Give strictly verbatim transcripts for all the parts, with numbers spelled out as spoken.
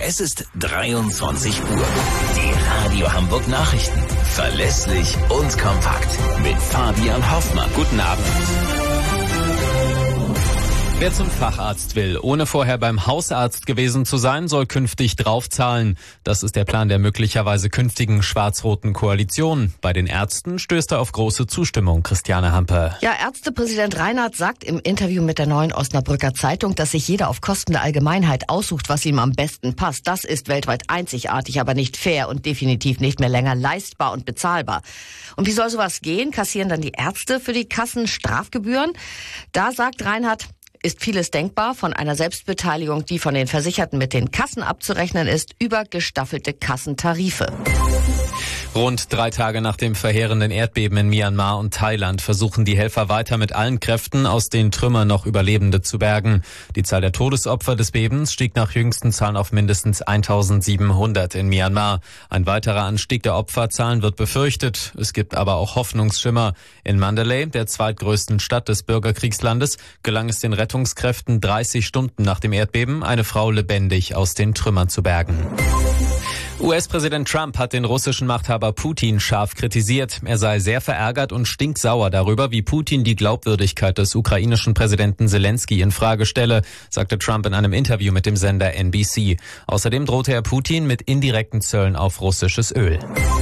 Es ist dreiundzwanzig Uhr. Die Radio Hamburg Nachrichten. Verlässlich und kompakt. Mit Fabian Hoffmann. Guten Abend. Wer zum Facharzt will, ohne vorher beim Hausarzt gewesen zu sein, soll künftig draufzahlen. Das ist der Plan der möglicherweise künftigen schwarz-roten Koalition. Bei den Ärzten stößt er auf große Zustimmung. Christiane Hampe. Ja, Ärztepräsident Reinhardt sagt im Interview mit der Neuen Osnabrücker Zeitung, dass sich jeder auf Kosten der Allgemeinheit aussucht, was ihm am besten passt. Das ist weltweit einzigartig, aber nicht fair und definitiv nicht mehr länger leistbar und bezahlbar. Und wie soll sowas gehen? Kassieren dann die Ärzte für die Kassen Strafgebühren? Da sagt Reinhardt, ist vieles denkbar, von einer Selbstbeteiligung, die von den Versicherten mit den Kassen abzurechnen ist, über gestaffelte Kassentarife. Rund drei Tage nach dem verheerenden Erdbeben in Myanmar und Thailand versuchen die Helfer weiter mit allen Kräften aus den Trümmern noch Überlebende zu bergen. Die Zahl der Todesopfer des Bebens stieg nach jüngsten Zahlen auf mindestens eintausendsiebenhundert in Myanmar. Ein weiterer Anstieg der Opferzahlen wird befürchtet. Es gibt aber auch Hoffnungsschimmer. In Mandalay, der zweitgrößten Stadt des Bürgerkriegslandes, gelang es den Rettungskräften dreißig Stunden nach dem Erdbeben, eine Frau lebendig aus den Trümmern zu bergen. U S-Präsident Trump hat den russischen Machthaber Putin scharf kritisiert. Er sei sehr verärgert und stinksauer darüber, wie Putin die Glaubwürdigkeit des ukrainischen Präsidenten Zelensky in Frage stelle, sagte Trump in einem Interview mit dem Sender N B C. Außerdem drohte er Putin mit indirekten Zöllen auf russisches Öl.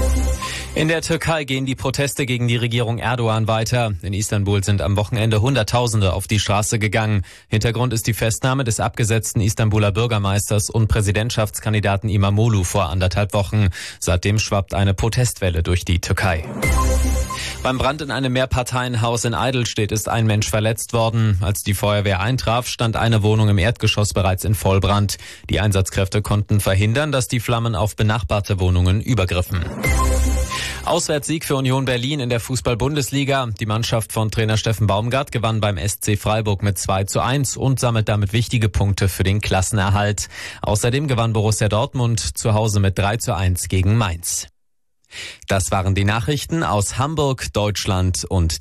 In der Türkei gehen die Proteste gegen die Regierung Erdogan weiter. In Istanbul sind am Wochenende Hunderttausende auf die Straße gegangen. Hintergrund ist die Festnahme des abgesetzten Istanbuler Bürgermeisters und Präsidentschaftskandidaten İmamoğlu vor anderthalb Wochen. Seitdem schwappt eine Protestwelle durch die Türkei. Beim Brand in einem Mehrparteienhaus in Eidelstedt ist ein Mensch verletzt worden. Als die Feuerwehr eintraf, stand eine Wohnung im Erdgeschoss bereits in Vollbrand. Die Einsatzkräfte konnten verhindern, dass die Flammen auf benachbarte Wohnungen übergriffen. Auswärtssieg für Union Berlin in der Fußball-Bundesliga. Die Mannschaft von Trainer Steffen Baumgart gewann beim S C Freiburg mit zwei zu eins und sammelt damit wichtige Punkte für den Klassenerhalt. Außerdem gewann Borussia Dortmund zu Hause mit drei zu eins gegen Mainz. Das waren die Nachrichten aus Hamburg, Deutschland und